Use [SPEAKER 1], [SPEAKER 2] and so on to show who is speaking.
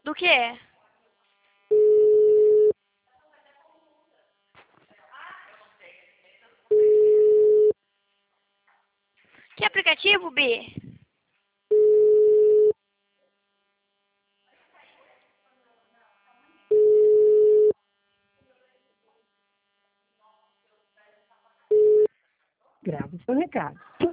[SPEAKER 1] Do quê? Que aplicativo, B?
[SPEAKER 2] Grave seu recado.